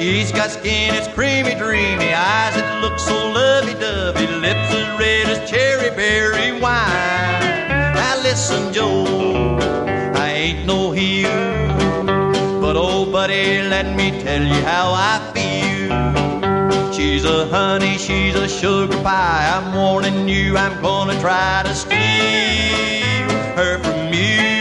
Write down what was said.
She's got skin that's creamy, dreamy, eyes that look so lovey-dovey, lips as red as cherry berry wine. Now listen, Joe, I ain't no heel, but oh, buddy, let me tell you how I feel. She's a honey, she's a sugar pie. I'm warning you, I'm gonna try to steal her from you.